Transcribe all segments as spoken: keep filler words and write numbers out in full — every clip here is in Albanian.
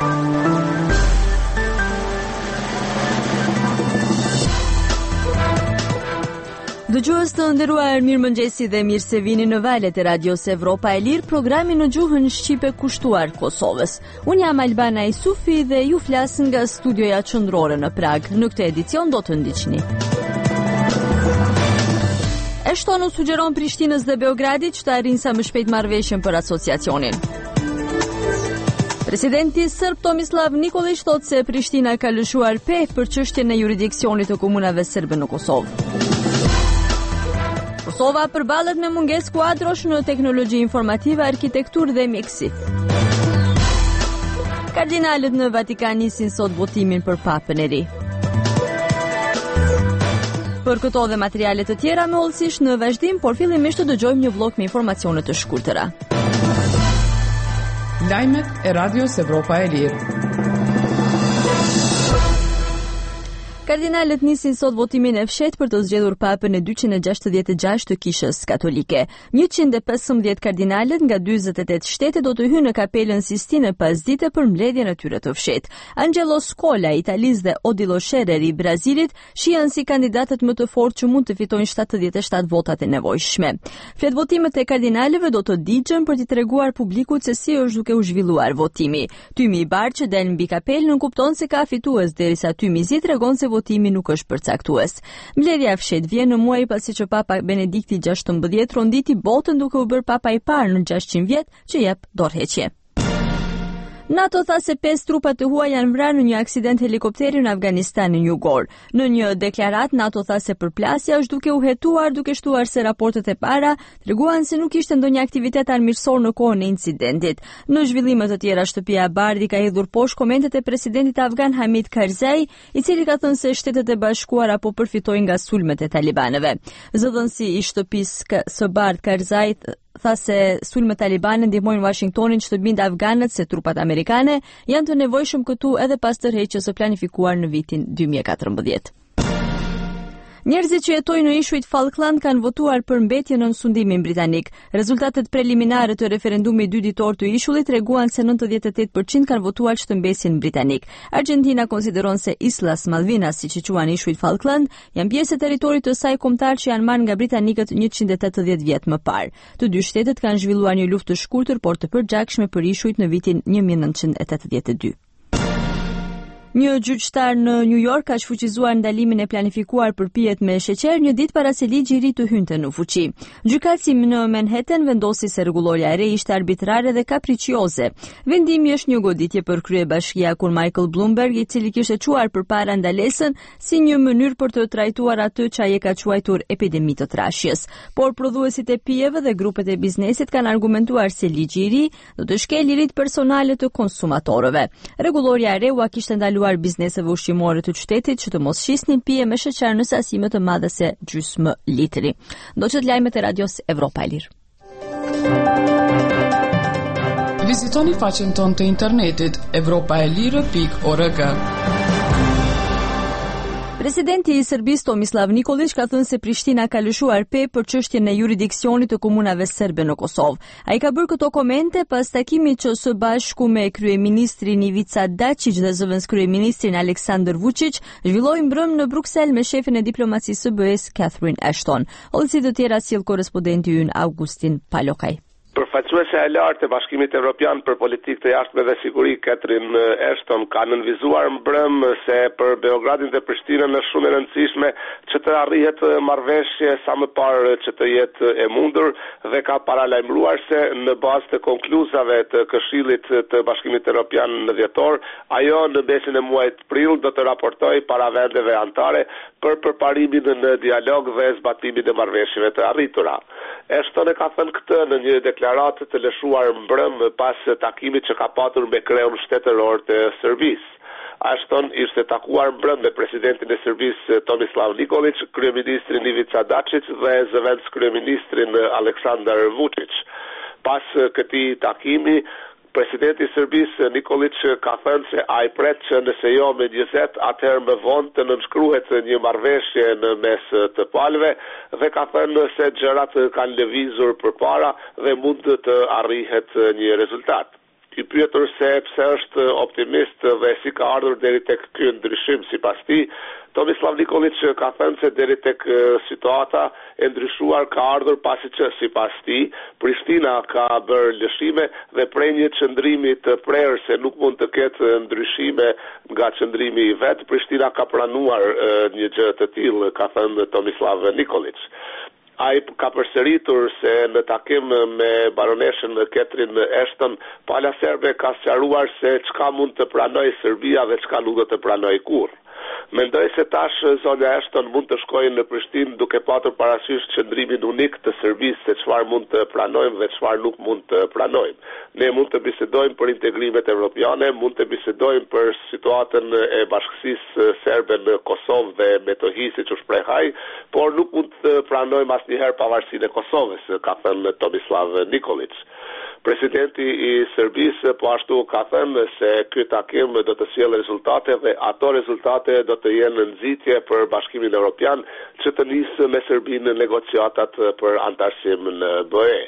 Dëgjues të nderuar, mirëmëngjesi dhe mirë se vini në valët e Radios Evropa e Lirë, programi në gjuhën shqipe kushtuar Kosovës. Unë jam Albana Isufi dhe ju flas nga studioja qendrore në Prag. Në këtë edicion do të ndiqni. Ashton u sugjeron Prishtinës dhe Beogradit që të arrijnë sa më shpejt marrëveshjen për asociacionin. Presidenti Serb Tomislav Nikolić thotë se Prishtina ka lëshuar pe për çështjen e jurisdiksionit të komunave serbe në Kosovë. Kosova përballet me mungesë kuadrosh në teknologji informative, arkitekturë dhe mjekësi. Kardinalët në Vatikan nisin sot votimin për papën e ri. Për këto dhe materiale të tjera me hollësisht në vazhdim, por fillimisht të dëgjojmë një vllog me informacione të shkurtëra. Lajmet e Radios Evropa e Lirë. Kardinalët nisin sot votimin e fshehtë për të zgjedhur papën e dyqind e gjashtëdhjetë e gjashtë të Kishës Katolike. njëqind e pesëmbëdhjetë kardinalët nga dyzet e tetë shtete do të hyjnë në kapelën Sistine pasdite për mbledhjen e tyre të fshehtë. Angelo Scola, Italisë dhe Odilo Scherer i Brazilit shihen si kandidatët më të fortë që mund të fitojnë shtatëdhjetë e shtatë votat e nevojshme. Flet votimet e kardinalëve do të digjen për t'i treguar publikut se si është duke u zhvilluar votimi. Tymi i bardhë që del mbi kapelën kupton se ka fitues, derisa tymi i zi tregon se votimi nuk është përcaktues. Mbledhja e fshehtë vjen në muaj pasi që Papa Benedikti gjashtëmbëdhjetë ronditi botën duke u bërë papa i parë në gjashtëqind vjet që jep dorëheqje. NATO tha se pesë trupa të huaj janë vrarë në një aksident helikopteri në Afganistanin jugor. Në një deklaratë, NATO tha se përplasja është duke u hetuar, duke shtuar se raportet e para treguan se nuk ishte ndonjë aktivitet armiqësor në kohën e incidentit. Në zhvillime të tjera, Shtëpia e Bardhë ka hedhur poshtë komentet e presidentit afgan Hamid Karzai, i cili ka thënë se Shtetet e Bashkuara po përfitojnë nga sulmet e talibanëve. Zëdhënësi i Shtëpisë së Bardhë Karzai tha se sulmet talibane ndihmojnë Washingtonin që të bindë afganët se trupat amerikane janë të nevojshëm këtu edhe pas tërheqjes së planifikuar në vitin dy mijë e katërmbëdhjetë. Njerëzit që jetojnë në ishujt Falkland kanë votuar për mbetje në sundimin britanik. Rezultatet preliminare të referendumit dy ditor të ishullit treguan se nëntëdhjetë e tetë përqind kanë votuar që të mbesin britanik. Argentina konsideron se Islas Malvinas, siç i quajnë ishujt Falkland, janë pjesë e territorit të saj kombëtar që janë marrë nga britanikët njëqind e tetëdhjetë vjet më parë. Të dy shtetet kanë zhvilluar një luftë të shkurtër por të përgjakshme për ishujt në vitin një mijë e nëntëqind e tetëdhjetë e dy. Një gjyqtar në New York ka shfuqizuar ndalimin e planifikuar për pijet me sheqer një ditë para se ligji i ri të hynte në fuqi. Gjykatësi në Manhattan vendosi se rregulloria e re ishte arbitrare dhe kapricioze. Vendimi është një goditje për kryebashkiakun Michael Bloomberg, i cili kishte quar përpara ndalesën si një mënyrë për të trajtuar atë që ai e ka quajtur epidemi të trashjes. Por prodhuesit e pijeve dhe grupet e biznesit kanë argumentuar se ligji i ri do të shkelë lirit personale të konsumatorëve. Rregulloria e re u kishte ndaluar bizneseve ushqimore të qytetit që të mos shisnin pije me sheqer në sasi më të madhe se gjysmë litri. Ndoqët lajmet e Radios Evropa e Lirë. Vizitoni faqen tonë të internetit evropa e lirë pikë org. Presidenti i Serbisë Tomislav Nikolić ka thënë se Prishtina ka lëshuar pe për çështjen e jurisdiksionit të komunave serbe në Kosovë. Ai ka bërë këto komente pas takimit që së bashku me kryeministrin Ivica Dačić dhe zëvendës kryeministrin Aleksandar Vučić zhvilloi mbrëm në Bruksel me shefin e diplomacisë së be e-s Catherine Ashton. Hollësi të tjera sjell korrespondenti ynë Augustin Palokaj. Përfaqësuesja e lartë e Bashkimit Evropian për politikë të jashtme dhe siguri, Catherine Ashton, ka nënvizuar mbrëm se për Beogradin dhe Prishtinën është shumë e rëndësishme që të arrihet marrëveshje sa më parë që të jetë e mundur dhe ka paralajmëruar se në bazë të konkluzave të Këshillit të Bashkimit Evropian në dhjetor, ajo në mesin e muajit prill do të raportojë para vendeve anëtare për përparimin në dialog dhe zbatimin e marrëveshjeve të arritura. Ashton e ka thënë këtë në një deklaratë të lëshuar mbrëm pas takimit që ka patur me kreun shtetëror të Serbisë. Ashton ishte takuar mbrëm me presidentin e Serbisë Tomislav Nikolić, kryeministrin Ivica Dačić dhe zëvendës kryeministrin Aleksandar Vučić. Pas këtij takimi, presidenti i Serbisë Nikolić ka thënë se ai pret që nëse jo me njëzet, atëherë më vonë të nënshkruhet një marrëveshje në mes të palëve dhe ka thënë se gjërat kanë lëvizur përpara dhe mund të arrihet një rezultat. I pyetur se pse është optimist dhe si ka ardhur deri tek ky ndryshim sipas tij, Tomislav Nikolić ka thënë se deri tek situata e ndryshuar ka ardhur pasi që sipas tij Prishtina ka bërë lëshime dhe prej një qëndrimi të prerë se nuk mund të ketë ndryshime nga qëndrimi i vet, Prishtina ka pranuar një gjë të tillë, ka thënë Tomislav Nikolić. Ai ka përsëritur se në takim me baroneshën Catherine Ashton, pala serbe ka sqaruar se çka mund të pranojë Serbia dhe çka nuk do të pranojë kurrë. Mendoj se tash zonja Ashton mund të shkojë në Prishtinë duke patur parasysh qëndrimin unik të Serbisë se çfarë mund të pranojmë dhe çfarë nuk mund të pranojmë. Ne mund të bisedojmë për integrimet evropiane, mund të bisedojmë për situatën e bashkësisë serbe në Kosovë dhe Metohi, siç u shpreh ai, por nuk mund të pranojmë asnjëherë pavarësinë e Kosovës, ka thënë Tomislav Nikolić. Presidenti i Serbisë po ashtu ka thënë se ky takim do të sjellë rezultate dhe ato rezultate do të jenë nxitje për Bashkimin Evropian që të nisë me Serbinë negociatat për antarësim në B E.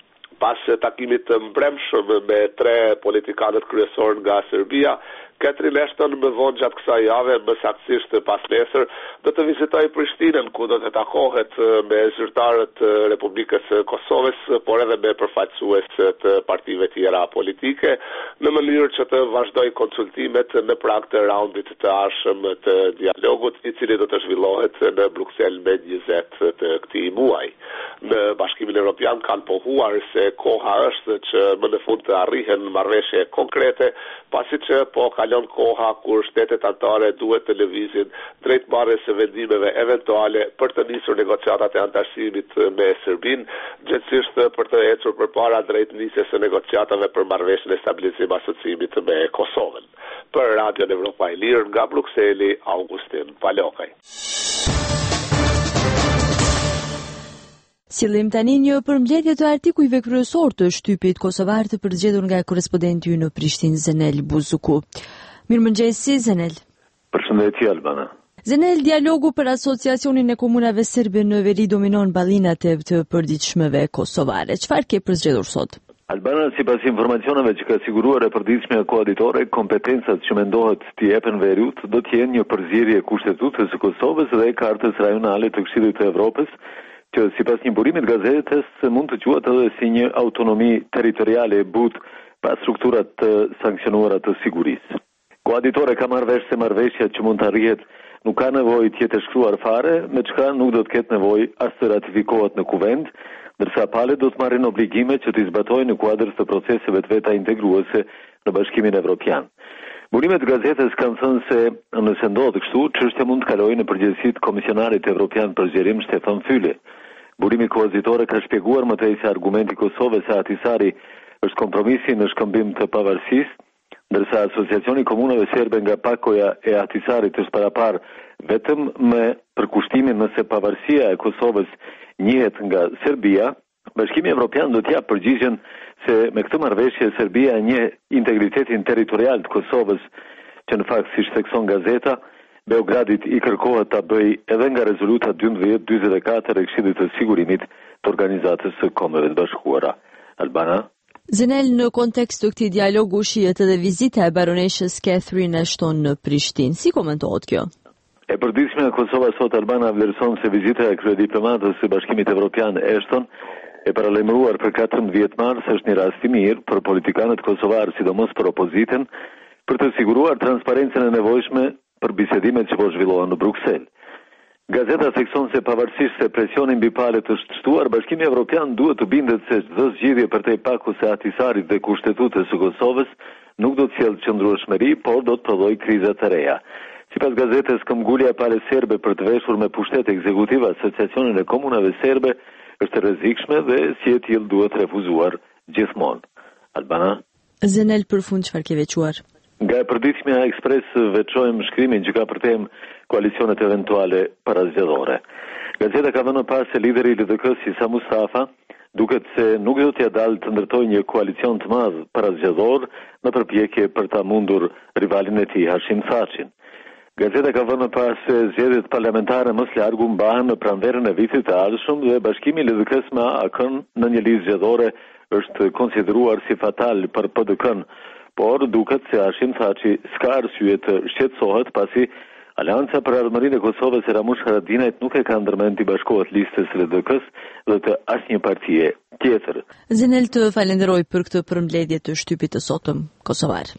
Pas takimit të mbrëmshëm me tre politikanët kryesor nga Serbia, Catherine Ashton më vonë gjatë kësaj jave, më saktësisht pas nesër, do të vizitojë Prishtinën, ku do të takohet me zyrtarët të Republikës Kosovës, por edhe me përfaqësues të partive tjera politike, në mënyrë që të vazhdojë konsultimet në prag të raundit të ardhshëm të dialogut, i cili do të zhvillohet në Bruksel me njëzet të këtij muaji. Në Bashkimin Evropian kanë pohuar se koha është që më në fund të arrihen marrëveshje konkrete, pasi që po kalon koha kur shtetet anëtare duhet të lëvizin drejt marrjes së vendimeve eventuale për të nisur negociatat e antarësimit me Serbinë, gjithsesi për të ecur përpara drejt nisjes së negociatave për marrëveshjen e stabilizim asociimit me Kosovën. Për Radion Evropa e Lirë nga Brukseli, Augustin Palokaj. Sillim tani një përmbledhje të artikujve kryesor të shtypit kosovar të përzgjedhur nga korrespondenti ynë në Prishtinë, Zenel Buzuku. Mirëmëngjesi, Zenel. Përshëndetje, Albana. Zenel, dialogu për asociacionin e komunave serbe në veri dominon ballinat e të përditshmeve kosovare. Çfarë ke përzgjedhur sot? Albana, sipas informacioneve që ka siguruar e përditshmja koalitore, kompetencat që mendohet t'i jepen veriut do të jenë një përzgjedhje kushtetutëse së Kosovës dhe kartës rajonale të Këshillit të Evropës, që sipas një burimi të gazetës mund të quhet edhe si një autonomi territoriale e butë pa strukturat të sankcionuara të sigurisë. Koalitore ka marrë vesh se marrëveshja që mund të arrihet nuk ka nevojë të jetë shkruar fare, me çka nuk do të ketë nevojë as të ratifikohet në kuvend, ndërsa palët do të marrin obligime që të zbatojnë në kuadër të proceseve të veta integruese në Bashkimin Evropian. Burimet gazetës kanë thënë se nëse ndodhë kështu, çështja mund të kalojë në përgjegjësitë të Komisionarit Evropian për zgjerim Stefan Füle. Burimi koazitore ka shpjeguar më tej se argumenti i Kosovës se Ahtisari është kompromisi në shkëmbim të pavarësisë, ndërsa Asociacioni i Komunave Serbe nga Pakoja e Ahtisarit është parapar vetëm me përkushtimin nëse pavarësia e Kosovës njihet nga Serbia. Bashkimi Evropian do të japë përgjigjen se me këtë marrëveshje Serbia njeh integritetin territorial të Kosovës, që në fakt siç thekson gazeta, Beogradit i kërkohet ta bëjë edhe nga rezoluta dymbëdhjetë dyzet e katër e Këshillit të Sigurimit të Organizatës së Kombeve të Bashkuara. Albana. Zenel, në kontekst të këtij dialogu shihet edhe vizita e baroneshës Catherine Ashton në Prishtinë. Si komentohet kjo? E përditshmja e Kosovës sot, Albana, vlerëson se vizita e kryediplomatës së Bashkimit Evropian Ashton e paralajmëruar për katërmbëdhjetë mars është një rast i mirë për politikanët kosovarë, sidomos për opozitën, për të siguruar transparencën e nevojshme për bisedimet që po zhvillohen në Bruksel. Gazeta thekson se pavarësisht se presioni mbi palët është shtuar, Bashkimi Evropian duhet të bindet se çdo zgjidhje përtej pakut së Ahtisarit dhe kushtetutës së Kosovës nuk do të sjellë qëndrueshmëri, por do të prodhojë kriza të reja. Sipas gazetës, këmbgulja e palës serbe për të veshur me pushtet ekzekutiv Asociacionin e Komunave Serbe është e rrezikshme dhe si e tillë duhet refuzuar gjithmonë. Albana. Zenel, për fund çfarë ke veçuar? Nga e përditshmja Ekspres veçojmë shkrimin që ka për temë koalicionet eventuale parazgjedhore. Gazeta ka vënë pas se lideri i L D K-s Isa Mustafa duket se nuk do t'ia dalë të ndërtojë një koalicion të madh parazgjedhor në përpjekje për ta mundur rivalin e tij Hashim Thaçin. Gazeta ka vënë pas se zgjedhjet parlamentare më së largu mbahen në pranverën e vitit të ardhshëm dhe bashkimi i L D K-s me A K-n në një listë zgjedhore është konsideruar si fatal për P D K-n, por duket se Hashim Thaçi s'ka arsye të shqetësohet pasi Aleanca për Ardhmërinë e Kosovës e Ramush Haradinajt nuk e ka ndërmend të bashkohet listës së L D K-s dhe të asnjë partie tjetër. Zenel, të falenderoj për këtë përmbledhje të shtypit të sotëm kosovar.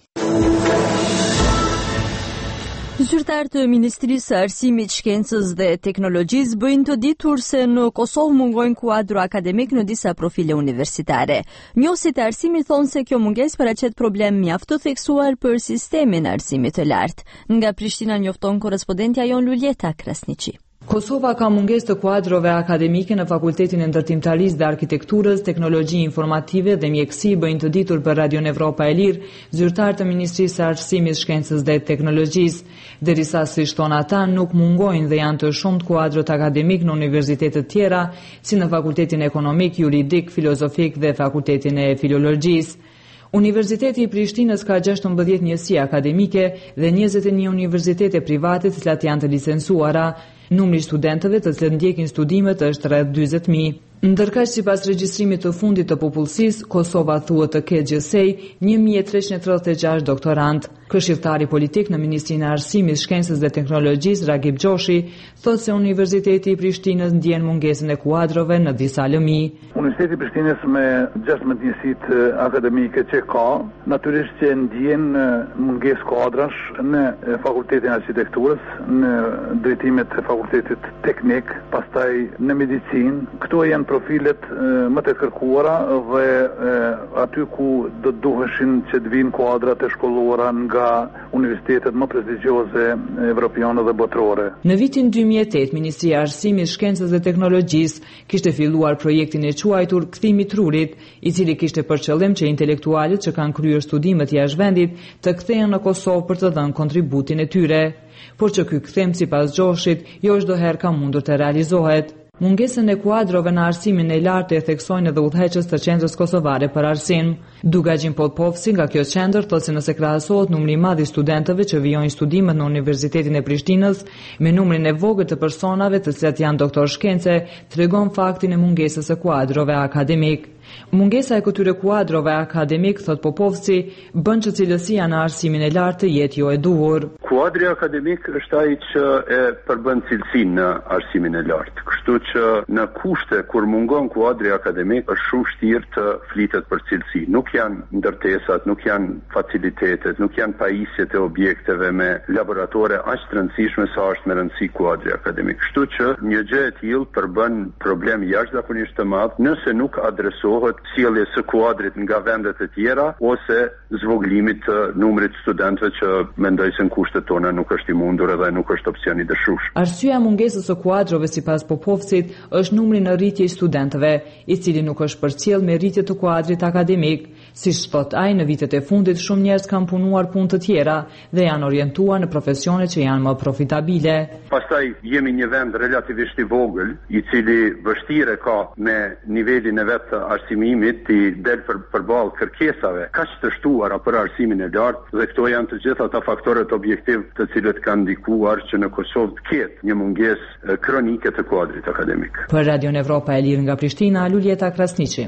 Zyrtar të Ministrisë së Arsimit, Shkencës dhe Teknologjisë bëjnë të ditur se në Kosovë mungojnë kuadro akademik në disa profile universitare. Njohësit e arsimit thonë se kjo mungesë paraqet problem mjaft të theksuar për sistemin e arsimit të lartë. Nga Prishtina njofton korrespondentja jon Luljeta Krasniqi. Kosova ka mungesë të kuadrove akademike në Fakultetin e Ndërtimtarisë dhe Arkitekturës, Teknologji Informative dhe Mjekësi, bëjnë të ditur për Radio Evropa e Lirë zyrtar të Ministrisë së Arsimit, Shkencës dhe Teknologjisë. Derisa si shton ata, nuk mungojnë dhe janë të shumtë kuadrot akademik në universitetet tjera, si në Fakultetin Ekonomik, Juridik, Filozofik dhe Fakultetin e Filologjisë. Universiteti i Prishtinës ka gjashtëmbëdhjetë njësi akademike dhe njëzet e një universitete private të cilat janë të licencuara. Numri i studentëve të cilët ndjekin studimet është rreth dyzet mijë. Ndërkaq sipas regjistrimit të fundit të popullsisë, Kosova thuhet të ketë gjithsej një mijë e treqind e tridhjetë e gjashtë doktorant. Këshilltari politik në Ministrinë e Arsimit, Shkencës dhe Teknologjisë, Ragip Gjoshi, thotë se Universiteti i Prishtinës ndjen mungesën e kuadrove në disa lëmi. Universiteti i Prishtinës me gjashtëmbëdhjetë njësitë akademike që ka, natyrisht që ndjen mungesë kuadrash në Fakultetin e Arkitekturës, në drejtimet e Fakultetit Teknik, pastaj në medicinë. Këto janë profilet e, më të kërkuara dhe e, aty ku do të duheshin që të vinë kuadrat e shkolluara nga universitetet më prestigjioze evropiane dhe botërore. Në vitin dy mijë e tetë, Ministria e Arsimit, Shkencës dhe Teknologjisë kishte filluar projektin e quajtur Kthimi i Trurit, i cili kishte për qëllim që intelektualët që kanë kryer studimet jashtë vendit të kthehen në Kosovë për të dhënë kontributin e tyre. Por që ky kthem sipas Gjoshit jo çdo herë ka mundur të realizohet. Mungesën e kuadrove në arsimin e lartë e theksojnë edhe udhëheqës të Qendrës Kosovare për Arsim. Dugajin Podpovsi nga kjo qendër thotë se nëse krahasohet numri i madh i studentëve që vijojnë studimet në Universitetin e Prishtinës me numrin e vogël të personave të cilët janë doktor shkence, tregon faktin e mungesës së kuadrove akademik. Mungesa e këtyre kuadrove akademik, thot Popovci, bën që cilësia në arsimin e lartë të jetë jo e duhur. Kuadri akademik është ai që e përbën cilësinë në arsimin e lartë. Kështu që në kushte kur mungon kuadri akademik është shumë vështirë të flitet për cilësi. Nuk janë ndërtesat, nuk janë facilitetet, nuk janë pajisjet e objekteve me laboratore aq të rëndësishme sa është me rëndësi kuadri akademik. Kështu që një gjë e tillë përbën problem jashtëzakonisht të madh nëse nuk adresohet sjelljes së kuadrit nga vendet e tjera ose zvogëlimit të numrit studentëve që mendojnë se në kushtet tona nuk është i mundur edhe nuk është opsion i dëshueshëm. Arsyeja e mungesës së kuadrove sipas Popovcit është numri në rritje i studentëve, i cili nuk është përcjell me rritje të kuadrit akademik. Siç thot ai, në vitet e fundit shumë njerëz kanë punuar punë të tjera dhe janë orientuar në profesione që janë më profitabile. Pastaj jemi një vend relativisht i vogël, i cili vështirë ka me nivelin e vet të arsimimit të del për përballë kërkesave kaq të shtuara për arsimin e lartë, dhe këto janë të gjitha ata faktorët objektiv të cilët kanë ndikuar që në Kosovë të ketë një mungesë kronike të kuadrit akademik. Për Radio Evropa e Lirë nga Prishtina, Luljeta Krasniqi.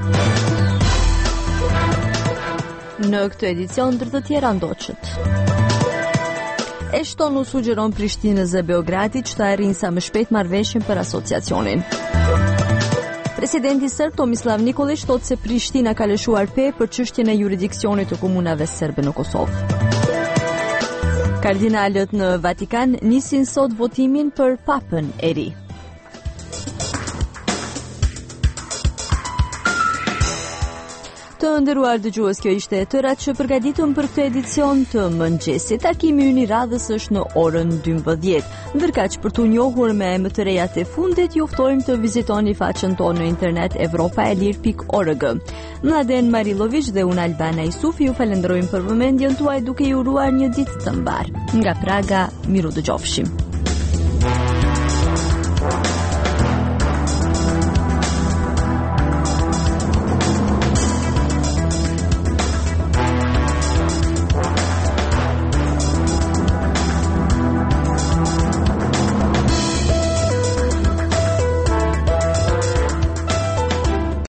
Në këtë edicion ndër të tjera ndoqët. Eshton u sugjeron Prishtinës dhe Beogradit që të arrijnë sa më shpejt marrëveshjen për asociacionin. Presidenti serb Tomislav Nikolić thotë se Prishtina ka lëshuar pe për çështjen e jurisdiksionit të komunave serbe në Kosovë. Kardinalët në Vatikan nisin sot votimin për papën e ri. Të nderuar dëgjues, kjo ishte e tëra që përgatitëm për këtë edicion të mëngjesit. Takimi ynë i radhës është në orën dymbëdhjetë. Ndërkaq për t'u njohur me më të rejat e fundit, ju ftojmë të vizitoni faqen tonë në internet evropaelir pikë org. Mladen Marilović dhe unë Albana Isufi ju falenderojmë për vëmendjen tuaj duke ju uruar një ditë të mbar. Nga Praga, miru dëgjofshim.